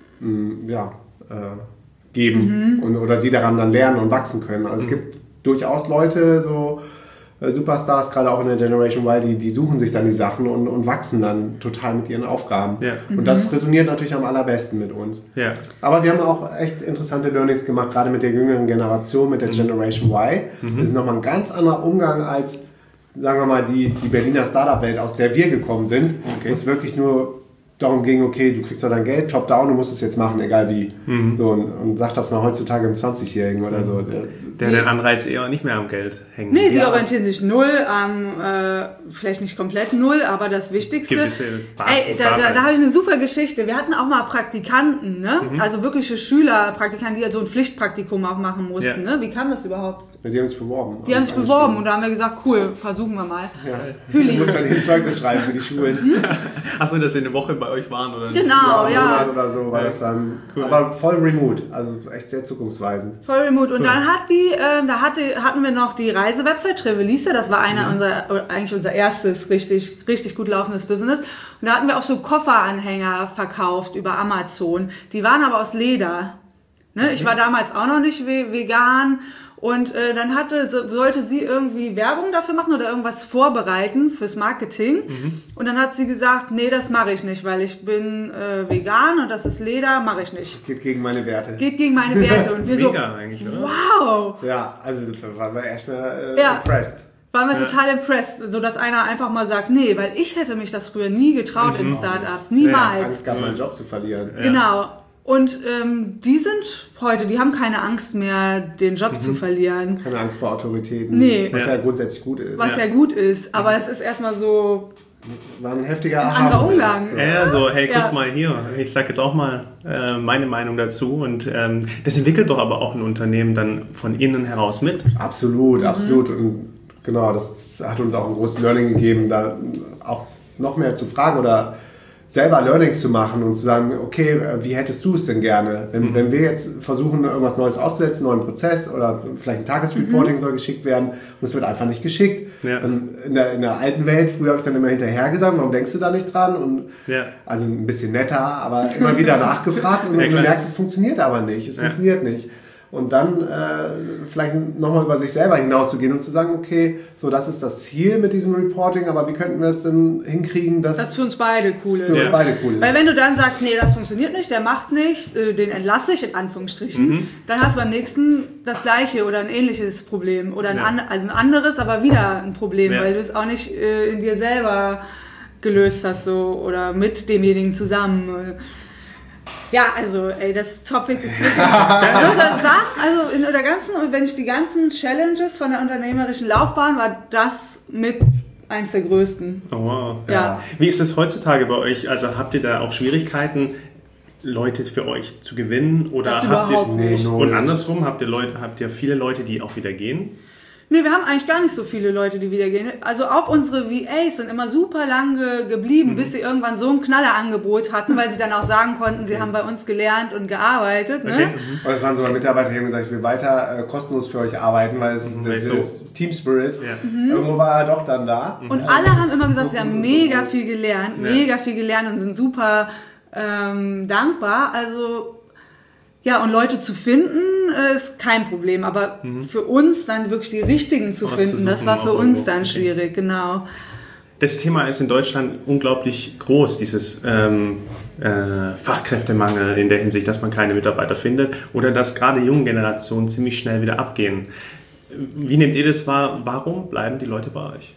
geben oder sie daran dann lernen und wachsen können. Also es gibt durchaus Leute, so Superstars, gerade auch in der Generation Y, die suchen sich dann die Sachen und wachsen dann total mit ihren Aufgaben. Ja. Und das resoniert natürlich am allerbesten mit uns. Ja. Aber wir haben auch echt interessante Learnings gemacht, gerade mit der jüngeren Generation, mit der Generation Y. Das ist nochmal ein ganz anderer Umgang als, sagen wir mal, die Berliner Startup-Welt, aus der wir gekommen sind, wo es wirklich nur darum ging, okay, du kriegst doch dein Geld, top-down, du musst es jetzt machen, egal wie. So, und sag das mal heutzutage einem 20-Jährigen oder so. Der den Anreiz eher nicht mehr am Geld hängt. Nee, die orientieren sich null am, vielleicht nicht komplett null, aber das Wichtigste. Da habe ich eine super Geschichte. Wir hatten auch mal Praktikanten, ne? Also wirkliche Schülerpraktikanten, die so ein Pflichtpraktikum auch machen mussten. Ne? Wie kam das überhaupt? Ja, die haben sich beworben. Die haben sich beworben und da haben wir gesagt, cool, versuchen wir mal. Ja. Du musst dann ein Zeugnis schreiben für die Schulen. Achso, dass sie eine Woche bei euch waren? Oder genau, ja. Oder so war das dann. Cool. Aber voll remote, also echt sehr zukunftsweisend. Voll remote. Und dann hatten wir noch die Reisewebsite Trevelise, das war eigentlich unser erstes richtig gut laufendes Business. Und da hatten wir auch so Kofferanhänger verkauft über Amazon. Die waren aber aus Leder. Ne? Ich war damals auch noch nicht vegan. Und dann sollte sie irgendwie Werbung dafür machen oder irgendwas vorbereiten fürs Marketing. Und dann hat sie gesagt, nee, das mache ich nicht, weil ich bin vegan und das ist Leder, mache ich nicht. Das geht gegen meine Werte. Und wir mega eigentlich, oder? Wow! Ja, also da waren wir erstmal impressed. Waren wir total impressed, sodass einer einfach mal sagt, nee, weil ich hätte mich das früher nie getraut in Startups, niemals. Ja, Angst gehabt, meinen Job zu verlieren. Ja. Genau. Und die sind heute, die haben keine Angst mehr, den Job zu verlieren. Keine Angst vor Autoritäten, was ja grundsätzlich gut ist. Was ja gut ist, aber es ist erstmal so... War ein heftiger anderer Umgang. Ja, so, hey, kurz mal hier. Ich sag jetzt auch mal meine Meinung dazu. Und das entwickelt doch aber auch ein Unternehmen dann von innen heraus mit. Absolut. Und genau, das hat uns auch ein großes Learning gegeben, da auch noch mehr zu fragen oder selber Learnings zu machen und zu sagen, okay, wie hättest du es denn gerne? Wenn wir jetzt versuchen, irgendwas Neues aufzusetzen, einen neuen Prozess oder vielleicht ein Tagesreporting soll geschickt werden und es wird einfach nicht geschickt. Ja. In der alten Welt, früher habe ich dann immer hinterher gesagt, warum denkst du da nicht dran? Und also ein bisschen netter, aber immer wieder nachgefragt und du merkst, es funktioniert aber nicht. Es funktioniert nicht. Und dann vielleicht nochmal über sich selber hinauszugehen und zu sagen, okay, so das ist das Ziel mit diesem Reporting, aber wie könnten wir es denn hinkriegen, dass das für uns beide cool ist. Weil wenn du dann sagst, nee, das funktioniert nicht, der macht nicht, den entlasse ich in Anführungsstrichen, dann hast du beim nächsten das gleiche oder ein ähnliches Problem oder ein anderes, aber wieder ein Problem, weil du es auch nicht in dir selber gelöst hast so oder mit demjenigen zusammen. Ja, also, das Topic ist wirklich, ich würde sagen, also in der ganzen, wenn ich die ganzen Challenges von der unternehmerischen Laufbahn, war das mit eins der größten. Oh, wow. Ja. Wie ist das heutzutage bei euch? Also habt ihr da auch Schwierigkeiten, Leute für euch zu gewinnen? Oder das überhaupt nicht. Und andersrum, habt ihr viele Leute, die auch wieder gehen? Nee, wir haben eigentlich gar nicht so viele Leute, die wieder gehen. Also auch unsere VAs sind immer super lange geblieben, bis sie irgendwann so ein Knallerangebot hatten, weil sie dann auch sagen konnten, sie haben bei uns gelernt und gearbeitet. Ne? Okay. Und es waren sogar Mitarbeiter, die haben gesagt, ich will weiter kostenlos für euch arbeiten, weil es ist Team Spirit. Ja. Irgendwo war er doch dann da. Und alle haben immer gesagt, sie haben mega viel gelernt und sind super dankbar. Also ja, und Leute zu finden ist kein Problem, aber für uns dann wirklich die richtigen zu finden, das war für uns dann schwierig, genau. Das Thema ist in Deutschland unglaublich groß, dieses Fachkräftemangel in der Hinsicht, dass man keine Mitarbeiter findet oder dass gerade junge Generationen ziemlich schnell wieder abgehen. Wie nehmt ihr das wahr? Warum bleiben die Leute bei euch?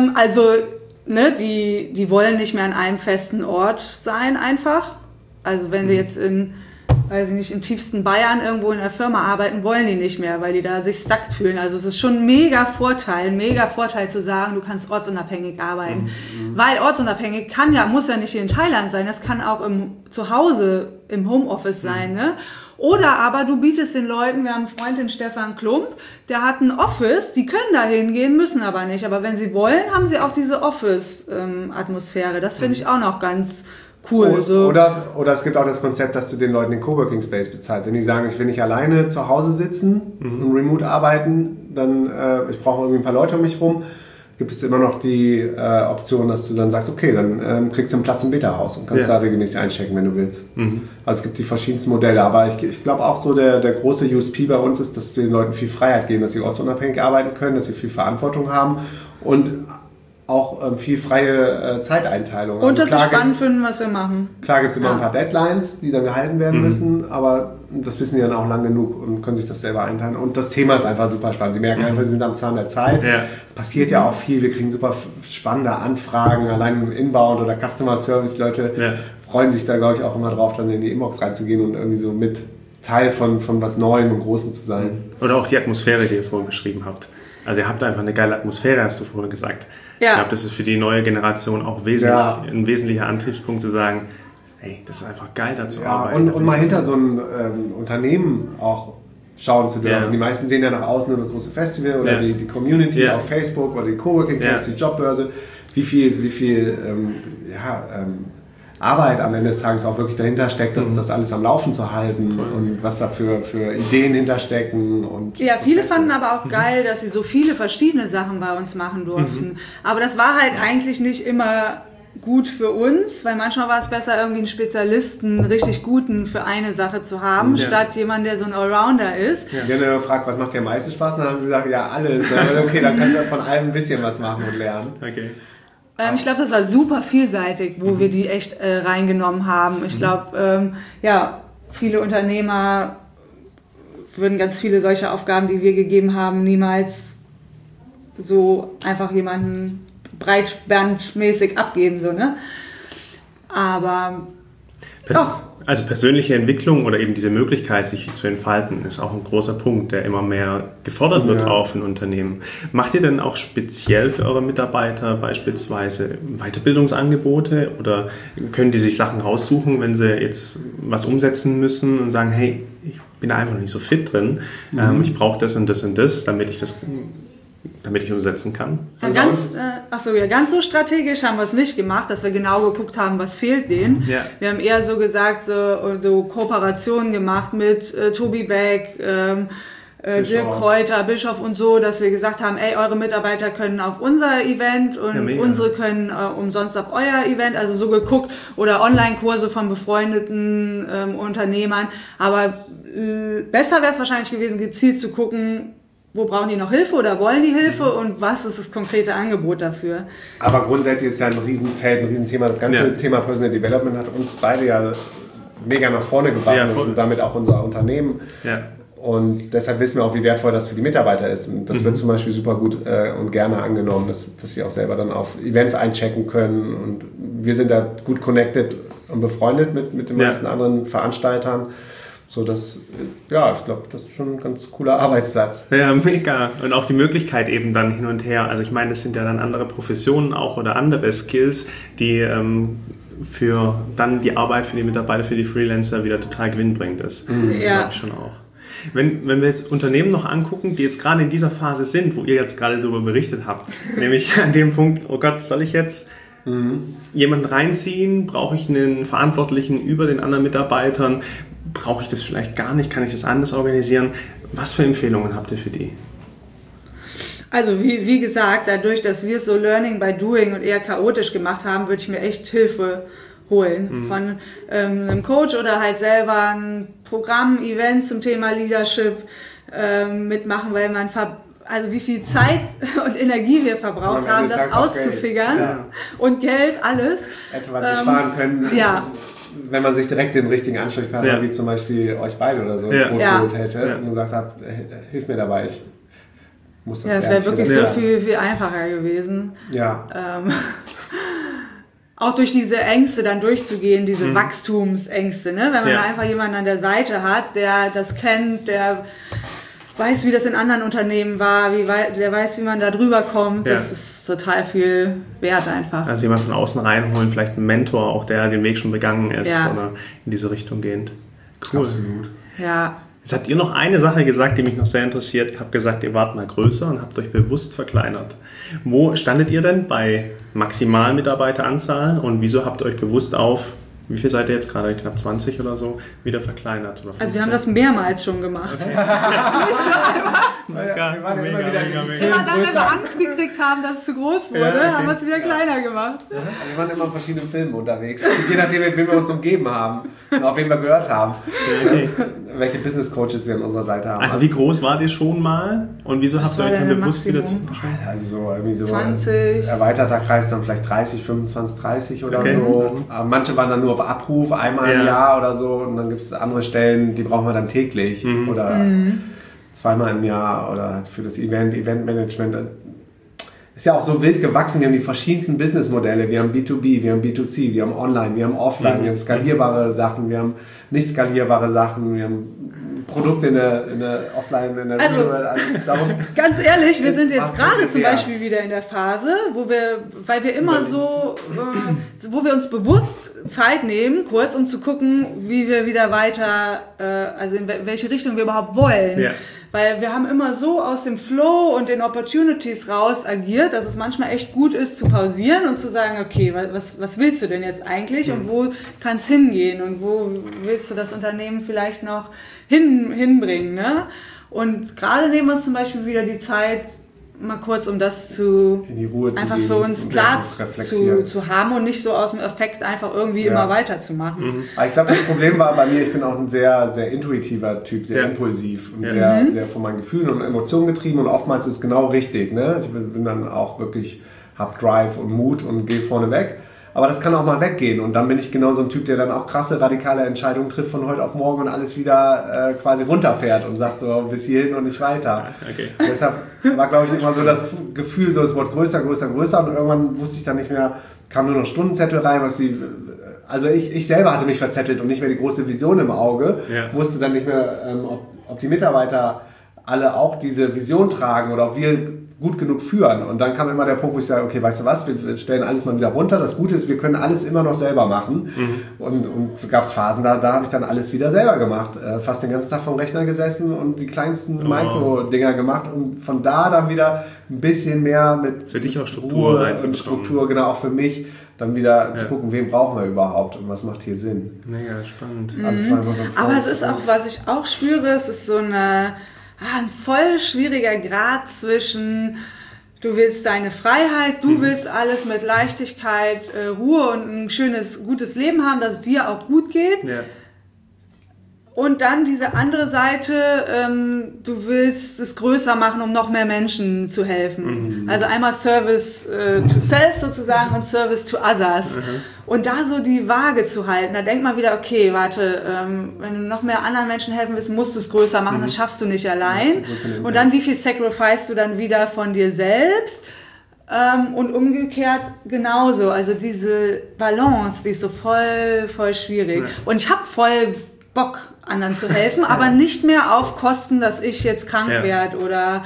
Die wollen nicht mehr an einem festen Ort sein einfach. Also wenn wir jetzt in tiefsten Bayern irgendwo in der Firma arbeiten, wollen die nicht mehr, weil die da sich stuck fühlen. Also es ist schon ein mega Vorteil zu sagen, du kannst ortsunabhängig arbeiten. Weil ortsunabhängig muss ja nicht hier in Thailand sein, das kann auch zu Hause im Homeoffice sein. Ne? Oder aber du bietest den Leuten, wir haben einen Freund, den Stefan Klump, der hat ein Office, die können da hingehen, müssen aber nicht. Aber wenn sie wollen, haben sie auch diese Office-Atmosphäre. Das finde ich auch noch ganz cool. Oder es gibt auch das Konzept, dass du den Leuten den Coworking Space bezahlst. Wenn die sagen, ich will nicht alleine zu Hause sitzen und remote arbeiten, dann ich brauche irgendwie ein paar Leute um mich rum, gibt es immer noch die Option, dass du dann sagst, okay, dann kriegst du einen Platz im Beta-Haus und kannst da regelmäßig einchecken, wenn du willst. Also es gibt die verschiedensten Modelle, aber ich glaube auch so, der große USP bei uns ist, dass wir den Leuten viel Freiheit geben, dass sie ortsunabhängig arbeiten können, dass sie viel Verantwortung haben und auch viel freie Zeiteinteilung. Und also dass sie spannend finden, was wir machen. Klar gibt es immer ein paar Deadlines, die dann gehalten werden müssen, aber das wissen die dann auch lang genug und können sich das selber einteilen. Und das Thema ist einfach super spannend. Sie merken einfach, sie sind am Zahn der Zeit. Ja. Es passiert ja auch viel. Wir kriegen super spannende Anfragen, allein im Inbound oder Customer Service. Leute freuen sich da, glaube ich, auch immer drauf, dann in die Inbox reinzugehen und irgendwie so mit Teil von was Neuem und Großem zu sein. Oder auch die Atmosphäre, die ihr vorhin beschrieben habt. Also ihr habt einfach eine geile Atmosphäre, hast du vorhin gesagt. Ja. Ich glaube, das ist für die neue Generation auch ein wesentlicher Antriebspunkt zu sagen, hey, das ist einfach geil, da zu arbeiten. Und mal hinter so ein Unternehmen auch schauen zu dürfen. Die meisten sehen ja nach außen nur das große Festival oder die Community auf Facebook oder die Coworking Camps, die Jobbörse. Wie viel Arbeit am Ende des Tages auch wirklich dahinter steckt, das alles am Laufen zu halten und was da für Ideen hinterstecken. Und viele fanden aber auch geil, dass sie so viele verschiedene Sachen bei uns machen durften. Aber das war halt eigentlich nicht immer gut für uns, weil manchmal war es besser, irgendwie einen Spezialisten, einen richtig guten für eine Sache zu haben, statt jemand, der so ein Allrounder ist. Wir haben ja gefragt, was macht dir am meisten Spaß? Und dann haben sie gesagt, ja, alles. Okay, dann kannst du von allem ein bisschen was machen und lernen. Okay. Ich glaube, das war super vielseitig, wo wir die echt reingenommen haben. Ich glaube, viele Unternehmer würden ganz viele solche Aufgaben, die wir gegeben haben, niemals so einfach jemanden breitbandmäßig abgeben. So, ne? Aber doch. Also persönliche Entwicklung oder eben diese Möglichkeit, sich zu entfalten, ist auch ein großer Punkt, der immer mehr gefordert wird auch in Unternehmen. Macht ihr denn auch speziell für eure Mitarbeiter beispielsweise Weiterbildungsangebote oder können die sich Sachen raussuchen, wenn sie jetzt was umsetzen müssen und sagen, hey, ich bin da einfach noch nicht so fit drin, ich brauche das und das und das, damit ich umsetzen kann? Ganz so strategisch haben wir es nicht gemacht, dass wir genau geguckt haben, was fehlt denen. Ja. Wir haben eher so gesagt, so Kooperationen gemacht mit Tobi Beck, Dirk Kräuter, Bischof und so, dass wir gesagt haben, ey, eure Mitarbeiter können auf unser Event und unsere können umsonst auf euer Event, also so geguckt, oder Online-Kurse von befreundeten Unternehmern. Aber besser wäre es wahrscheinlich gewesen, gezielt zu gucken, wo brauchen die noch Hilfe oder wollen die Hilfe und was ist das konkrete Angebot dafür? Aber grundsätzlich ist ja ein Riesenfeld, ein Riesenthema. Das ganze Thema Personal Development hat uns beide ja mega nach vorne gebracht und damit auch unser Unternehmen. Ja. Und deshalb wissen wir auch, wie wertvoll das für die Mitarbeiter ist. Und das wird zum Beispiel super gut und gerne angenommen, dass sie auch selber dann auf Events einchecken können. Und wir sind da gut connected und befreundet mit den meisten anderen Veranstaltern. So dass, ich glaube, das ist schon ein ganz cooler Arbeitsplatz. Ja, mega. Und auch die Möglichkeit eben dann hin und her. Also ich meine, das sind ja dann andere Professionen auch oder andere Skills, die für dann die Arbeit für die Mitarbeiter, für die Freelancer wieder total gewinnbringend ist. Das glaube ich schon auch. Wenn wir jetzt Unternehmen noch angucken, die jetzt gerade in dieser Phase sind, wo ihr jetzt gerade darüber berichtet habt, nämlich an dem Punkt, oh Gott, soll ich jetzt jemanden reinziehen? Brauche ich einen Verantwortlichen über den anderen Mitarbeitern? Brauche ich das vielleicht gar nicht? Kann ich das anders organisieren? Was für Empfehlungen habt ihr für die? Also wie gesagt, dadurch, dass wir es so Learning by Doing und eher chaotisch gemacht haben, würde ich mir echt Hilfe holen von einem Coach oder halt selber ein Programm, Event zum Thema Leadership mitmachen, weil man also wie viel Zeit und Energie wir verbraucht haben, das auszufigern und Geld, alles. Hätte man sich sparen können. Ja. Wenn man sich direkt den richtigen Ansprechpartner, wie zum Beispiel euch beide oder so, ins Boot geholt hätte und gesagt hat, hilf mir dabei, ich muss das das wäre wirklich so viel einfacher gewesen. Ja. Auch durch diese Ängste dann durchzugehen, diese Wachstumsängste, ne? Wenn man da einfach jemanden an der Seite hat, der das kennt, der weiß, wie das in anderen Unternehmen war, der weiß, wie man da drüber kommt. Das ist total viel wert einfach. Also jemand von außen reinholen, vielleicht einen Mentor, auch der den Weg schon begangen ist oder in diese Richtung gehend. Cool. Absolut. Ja. Jetzt habt ihr noch eine Sache gesagt, die mich noch sehr interessiert. Ihr habt gesagt, ihr wart mal größer und habt euch bewusst verkleinert. Wo standet ihr denn bei maximal Mitarbeiteranzahl und wieso habt ihr euch bewusst auf, wie viel seid ihr jetzt gerade, knapp 20 oder so, wieder verkleinert? Oder also wir haben das mehrmals schon gemacht. Wir waren immer wieder Immer dann, wenn wir Angst gekriegt haben, dass es zu groß wurde, haben wir es wieder kleiner gemacht. Wir waren immer in verschiedenen Filmen unterwegs. Je nachdem, mit wem wir uns umgeben haben und auf wen wir gehört haben. Okay. Welche Business Coaches wir an unserer Seite haben. Also wie groß wart ihr schon mal? Und wieso habt ihr euch dann bewusst wieder zu... Also so irgendwie so 20. Erweiterter Kreis, dann vielleicht 30, 25, 30 oder so. Manche waren dann nur auf Abruf, einmal im Jahr oder so. Und dann gibt es andere Stellen, die brauchen wir dann täglich oder zweimal im Jahr oder halt für das Eventmanagement. Ist ja auch so wild gewachsen. Wir haben die verschiedensten Businessmodelle. Wir haben B2B, wir haben B2C, wir haben Online, wir haben Offline, wir haben skalierbare Sachen, wir haben nicht skalierbare Sachen, wir haben Produkte in der Offline, in der darum, ganz ehrlich, wir sind jetzt gerade zum Beispiel wieder in der Phase, weil wir immer so, wo wir uns bewusst Zeit nehmen, kurz, um zu gucken, wie wir wieder weiter, also in welche Richtung wir überhaupt wollen. Ja. Weil wir haben immer so aus dem Flow und den Opportunities raus agiert, dass es manchmal echt gut ist zu pausieren und zu sagen, okay, was willst du denn jetzt eigentlich und wo kann es hingehen und wo willst du das Unternehmen vielleicht noch hinbringen, ne? Und gerade nehmen wir uns zum Beispiel wieder die Zeit, mal kurz, um das in die Ruhe zu einfach gehen, für uns klar zu haben und nicht so aus dem Effekt einfach irgendwie immer weiterzumachen. Aber ich glaube, das Problem war bei mir, ich bin auch ein sehr, sehr intuitiver Typ, sehr impulsiv und sehr, sehr von meinen Gefühlen und Emotionen getrieben und oftmals ist es genau richtig. Ne? Ich bin dann auch wirklich, hab Drive und Mut und gehe vorne weg. Aber das kann auch mal weggehen und dann bin ich genau so ein Typ, der dann auch krasse, radikale Entscheidungen trifft von heute auf morgen und alles wieder quasi runterfährt und sagt so bis hierhin und nicht weiter. Okay. Deshalb war, glaube ich, immer so das Gefühl, so es wird größer, größer, größer und irgendwann wusste ich dann nicht mehr, kam nur noch Stundenzettel rein, also ich selber hatte mich verzettelt und nicht mehr die große Vision im Auge, wusste dann nicht mehr, ob die Mitarbeiter alle auch diese Vision tragen oder ob wir gut genug führen. Und dann kam immer der Punkt, wo ich sage, okay, weißt du was, wir stellen alles mal wieder runter. Das Gute ist, wir können alles immer noch selber machen. Und gab es Phasen, da habe ich dann alles wieder selber gemacht. Fast den ganzen Tag vom Rechner gesessen und die kleinsten Micro-Dinger gemacht. Und von da dann wieder ein bisschen mehr mit für dich auch Struktur und Struktur, genau, auch für mich, dann wieder zu gucken, wen brauchen wir überhaupt und was macht hier Sinn. Mega spannend. Also es war so aber es ist auch, was ich auch spüre, es ist so ein voll schwieriger Grad zwischen du willst deine Freiheit, du willst alles mit Leichtigkeit, Ruhe und ein schönes, gutes Leben haben, dass es dir auch gut geht. Ja. Und dann diese andere Seite, du willst es größer machen, um noch mehr Menschen zu helfen. Also einmal Service to Self sozusagen und Service to Others. Und da so die Waage zu halten, da denkt man wieder, okay, warte, wenn du noch mehr anderen Menschen helfen willst, musst du es größer machen, das schaffst du nicht allein. Und dann wie viel sacrifice du dann wieder von dir selbst? Und umgekehrt genauso. Also diese Balance, die ist so voll schwierig. Und ich habe voll Bock, anderen zu helfen, aber nicht mehr auf Kosten, dass ich jetzt krank werde oder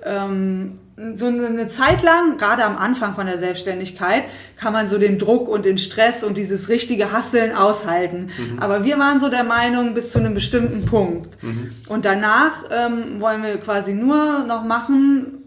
so eine Zeit lang, gerade am Anfang von der Selbstständigkeit, kann man so den Druck und den Stress und dieses richtige Hasseln aushalten. Aber wir waren so der Meinung, bis zu einem bestimmten Punkt. Und danach wollen wir quasi nur noch machen,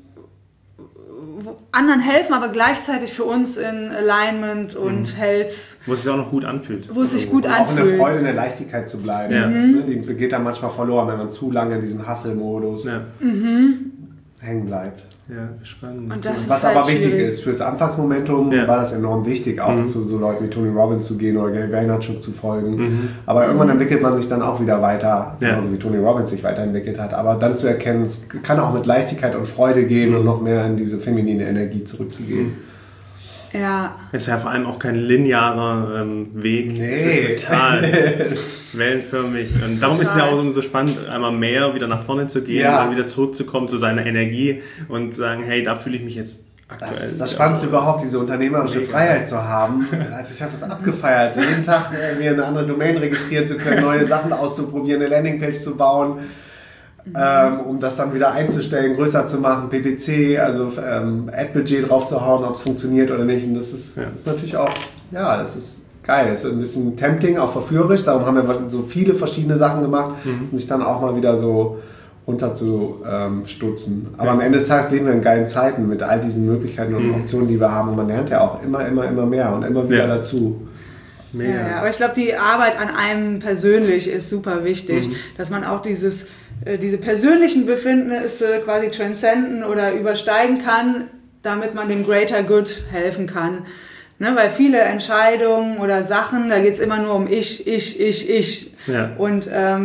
anderen helfen, aber gleichzeitig für uns in Alignment und Health. Wo es sich auch noch gut anfühlt. Wo es sich gut anfühlt. Auch in der Freude, in der Leichtigkeit zu bleiben. Ja. Die geht dann manchmal verloren, wenn man zu lange in diesem Hustle-Modus hängen bleibt. Ja, spannend. Und das was ist aber halt wichtig schwierig. ist, fürs Anfangsmomentum war das enorm wichtig, auch zu so Leuten wie Tony Robbins zu gehen oder Gary Vaynerchuk zu folgen. Aber irgendwann entwickelt man sich dann auch wieder weiter, genauso wie Tony Robbins sich weiterentwickelt hat. Aber dann zu erkennen, es kann auch mit Leichtigkeit und Freude gehen und noch mehr in diese feminine Energie zurückzugehen. Ja. Es ist ja vor allem auch kein linearer Weg. Nee. Es ist total wellenförmig. Und darum ist es ja auch so spannend, einmal mehr wieder nach vorne zu gehen, dann wieder zurückzukommen zu seiner Energie und sagen, hey, da fühle ich mich jetzt aktuell. Das ist das Spannendste überhaupt, diese unternehmerische Freiheit zu haben. Also ich habe das abgefeiert, jeden Tag mir eine andere Domain registrieren zu können, neue Sachen auszuprobieren, eine Landingpage zu bauen. Um das dann wieder einzustellen, größer zu machen, PPC, also Ad-Budget drauf zu hauen, ob es funktioniert oder nicht. Und das ist natürlich auch, das ist geil. Es ist ein bisschen tempting, auch verführerisch. Darum haben wir so viele verschiedene Sachen gemacht, um sich dann auch mal wieder so runter zu stutzen. Aber am Ende des Tages leben wir in geilen Zeiten mit all diesen Möglichkeiten und Optionen, die wir haben. Und man lernt ja auch immer mehr und immer wieder dazu. Mega. Ja, aber ich glaube, die Arbeit an einem persönlich ist super wichtig, dass man auch diese persönlichen Befindnisse quasi transcenden oder übersteigen kann, damit man dem Greater Good helfen kann. Ne, weil viele Entscheidungen oder Sachen, da geht es immer nur um ich. Ja. Und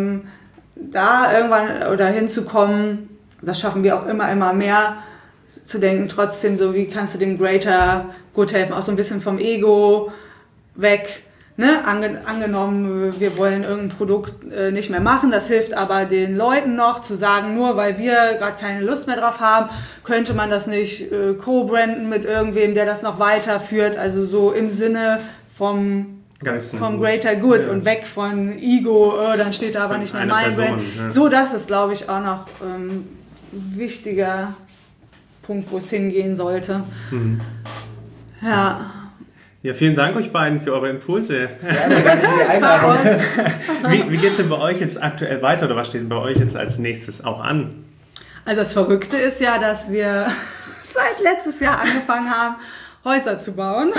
da irgendwann oder hinzukommen, das schaffen wir auch immer mehr, zu denken trotzdem so, wie kannst du dem Greater Good helfen, auch so ein bisschen vom Ego weg. Ne? Angenommen, wir wollen irgendein Produkt nicht mehr machen, das hilft aber den Leuten noch zu sagen, nur weil wir gerade keine Lust mehr drauf haben, könnte man das nicht co-branden mit irgendwem, der das noch weiterführt, also so im Sinne vom Greater Good und weg von Ego, dann steht da aber nicht mehr mein Brand. Ja. So, das ist, glaube ich, auch noch ein wichtiger Punkt, wo es hingehen sollte. Ja. Ja, vielen Dank euch beiden für eure Impulse. Ja, danke für die Einladung. Wie geht es denn bei euch jetzt aktuell weiter oder was steht bei euch jetzt als nächstes auch an? Also das Verrückte ist ja, dass wir seit letztes Jahr angefangen haben, Häuser zu bauen.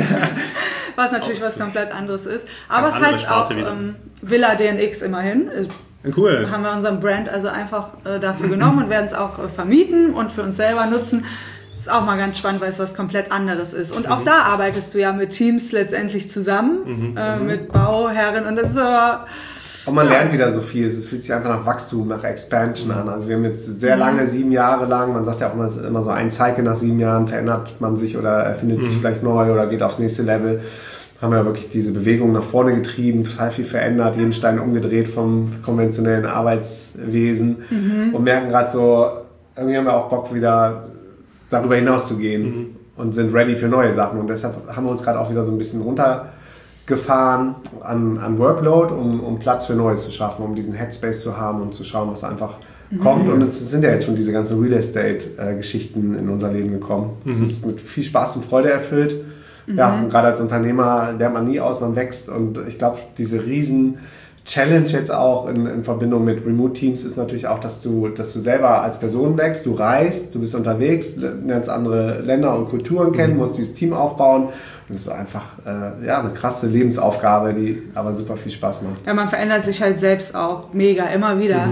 Was natürlich was komplett anderes ist. Aber es heißt auch Villa DNX immerhin. Cool. Haben wir unseren Brand also einfach dafür genommen und werden es auch vermieten und für uns selber nutzen. Ist auch mal ganz spannend, weil es was komplett anderes ist. Und auch da arbeitest du ja mit Teams letztendlich zusammen, mit Bauherren. Und das ist aber... Und man lernt wieder so viel. Es fühlt sich einfach nach Wachstum, nach Expansion an. Also wir haben jetzt sehr lange, 7 Jahre lang, man sagt ja auch immer so ein Cycle nach 7 Jahren, verändert man sich oder erfindet sich vielleicht neu oder geht aufs nächste Level. Haben wir ja wirklich diese Bewegung nach vorne getrieben, total viel verändert, jeden Stein umgedreht vom konventionellen Arbeitswesen und merken gerade so, irgendwie haben wir auch Bock wieder darüber hinaus zu gehen und sind ready für neue Sachen. Und deshalb haben wir uns gerade auch wieder so ein bisschen runtergefahren an Workload, um Platz für Neues zu schaffen, um diesen Headspace zu haben und zu schauen, was einfach kommt. Und es sind ja jetzt schon diese ganzen Real Estate-Geschichten in unser Leben gekommen. Es ist mit viel Spaß und Freude erfüllt. Ja, und gerade als Unternehmer lernt man nie aus, man wächst. Und ich glaube, diese riesen Challenge jetzt auch in Verbindung mit Remote Teams ist natürlich auch, dass du selber als Person wächst, du reist, du bist unterwegs, lernst andere Länder und Kulturen kennen, musst dieses Team aufbauen. Und das ist einfach eine krasse Lebensaufgabe, die aber super viel Spaß macht. Ja, man verändert sich halt selbst auch mega, immer wieder.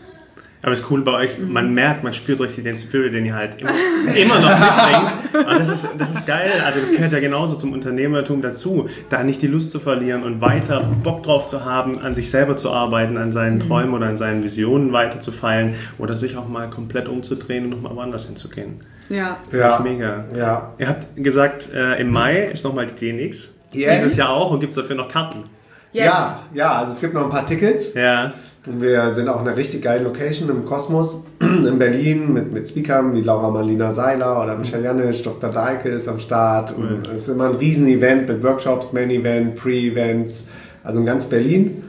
Aber es ist cool bei euch, man merkt, man spürt richtig den Spirit, den ihr halt immer noch mitbringt. Und das ist geil, also das gehört ja genauso zum Unternehmertum dazu, da nicht die Lust zu verlieren und weiter Bock drauf zu haben, an sich selber zu arbeiten, an seinen Träumen oder an seinen Visionen weiter zu feilen oder sich auch mal komplett umzudrehen und nochmal woanders hinzugehen. Ja. Finde ich mega. Ja. Ihr habt gesagt, im Mai ist nochmal die DNX. Dieses Jahr auch und gibt es dafür noch Karten. Yes. Ja, also es gibt noch ein paar Tickets. Ja. Und wir sind auch in einer richtig geilen Location im Kosmos in Berlin mit Speakern wie Laura Marlina Seiler oder Michael Janisch, Dr. Dahlke ist am Start. Und es ist immer ein Riesen-Event mit Workshops, Main-Event, Pre-Events, also in ganz Berlin.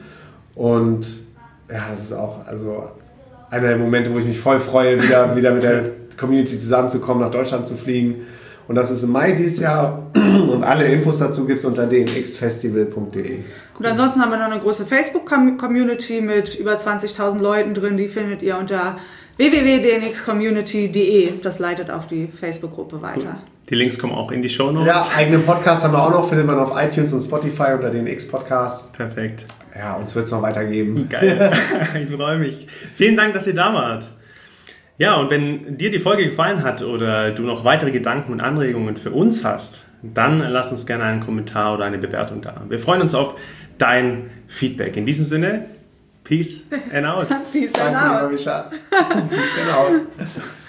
Und ja, das ist auch also einer der Momente, wo ich mich voll freue, wieder mit der Community zusammenzukommen, nach Deutschland zu fliegen. Und das ist im Mai dieses Jahr und alle Infos dazu gibt es unter dnxfestival.de. Gut, ansonsten haben wir noch eine große Facebook-Community mit über 20.000 Leuten drin. Die findet ihr unter www.dnxcommunity.de. Das leitet auf die Facebook-Gruppe weiter. Die Links kommen auch in die Shownotes. Ja, eigenen Podcast haben wir auch noch, findet man auf iTunes und Spotify unter DNX Podcast. Perfekt. Ja, uns wird es noch weitergeben. Geil, ich freue mich. Vielen Dank, dass ihr da wart. Ja, und wenn dir die Folge gefallen hat oder du noch weitere Gedanken und Anregungen für uns hast, dann lass uns gerne einen Kommentar oder eine Bewertung da. Wir freuen uns auf dein Feedback. In diesem Sinne, peace and out. Peace and out. Peace and out.